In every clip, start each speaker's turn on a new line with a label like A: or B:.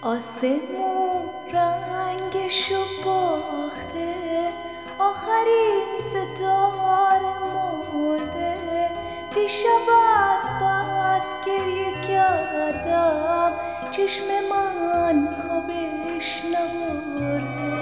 A: آسمون رنگشو باخته، آخرین ستاره مرده. دیشب از بس گریه کردم، چشم من خوابش نبرده.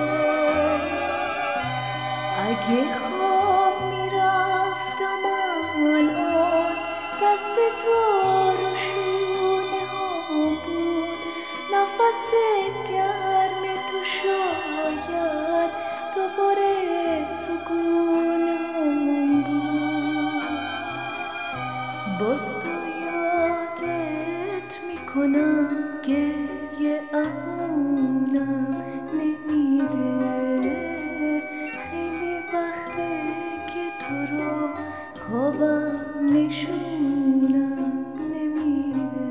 A: اگه خواب میرفتم الان، دست تو رو شونه هم بود، نفس گرم تو شاید دوباره رو گونه هم بود. باز تو یادت میکنم، گریه اونم نمیده. خیلی وقته که تو رو خوابم نشونم نمیده.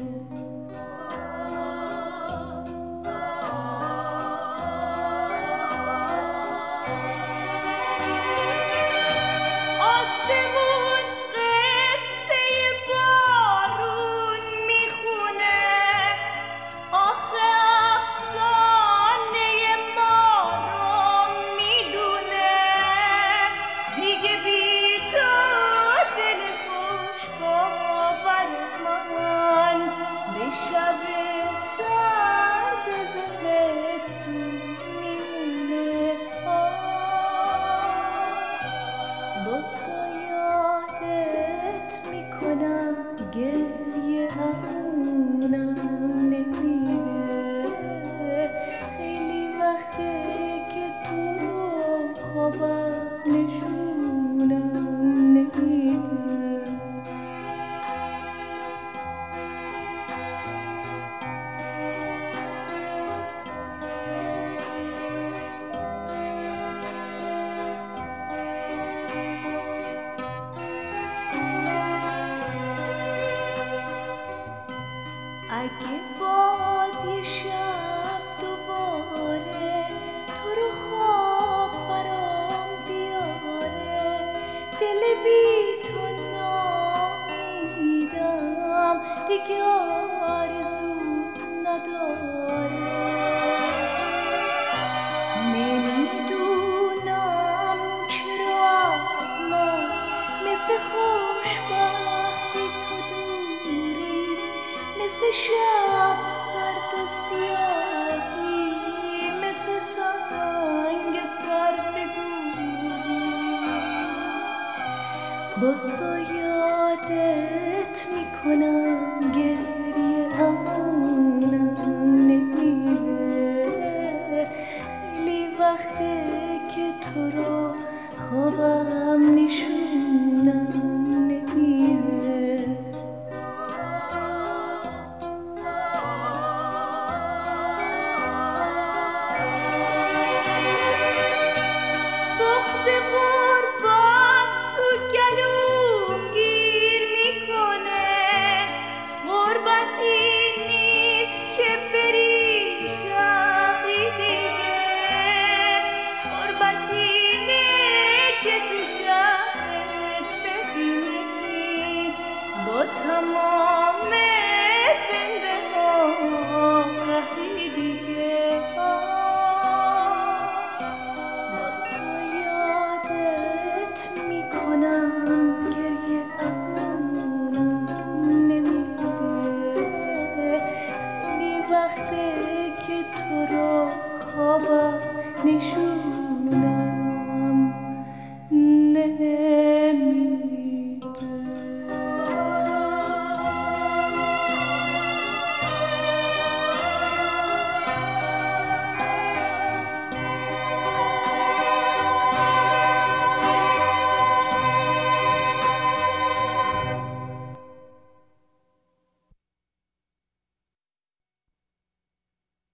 A: آسمون قصه بارون میخونه، آخه افسانه ما رو میدونه. دیگه بی تو دل خوش باور من به شب سرد زمستون میمونه. باز تا یادت میکنم، گریه اونم نمیره. خیلی وقته که تو رو خوابم نشونم نمیده. اگه باز یه شب دوباره تو رو خواب برام بیاره، دل بی تو نامیدم دیگه آرزو نداره. نمیدونم چرا از من مثل خوشبختی تو دوری، مثل شب سرد و سیاهی، مثل سنگ سرد گوری. باز تو یادت میکنم، گریه اونم نمیره. خیلی وقته که تو رو خوابم نشونم نمیره. بغض غربت تو گلوم گیر میکنه، غربتی نیست که بری شهری دیگه، غربتی اینه که تو شهرت ببینی با تمام